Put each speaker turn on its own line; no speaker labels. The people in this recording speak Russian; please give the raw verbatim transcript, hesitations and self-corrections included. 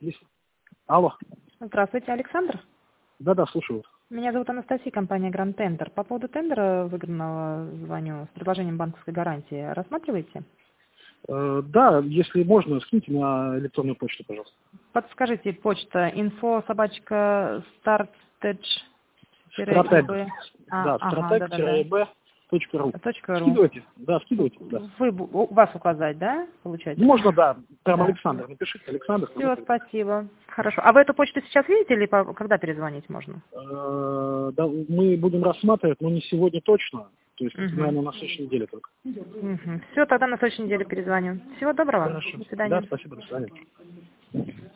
Есть. Алло.
Здравствуйте, Александр.
Да-да, слушаю.
Меня зовут Анастасия, компания Grand Tender. По поводу тендера выигранного звоню с предложением банковской гарантии. Рассматриваете?
Э, да, если можно, скиньте на электронную почту, пожалуйста.
Подскажите, почта info собачка startedge
Стратег.
ib. А,
Да,
ага, да-да-да.
стратег-ib точка ру.
Точка ру.
Скидывайте. Да, скидывайте. Да.
Вы, бу- у вас указать, да, получается?
Можно, да. Прям
Да.
Александр. Напишите, Александр.
Все, спасибо. Хорошо. А вы эту почту сейчас видите или по- когда перезвонить можно?
Э, да, мы будем рассматривать, но не сегодня точно. То есть,
Угу.
наверное, на следующей неделе только.
Угу. Все, тогда на следующей неделе перезвоню. Всего доброго.
Хорошо.
До
Да,
свидания.
спасибо, до свидания.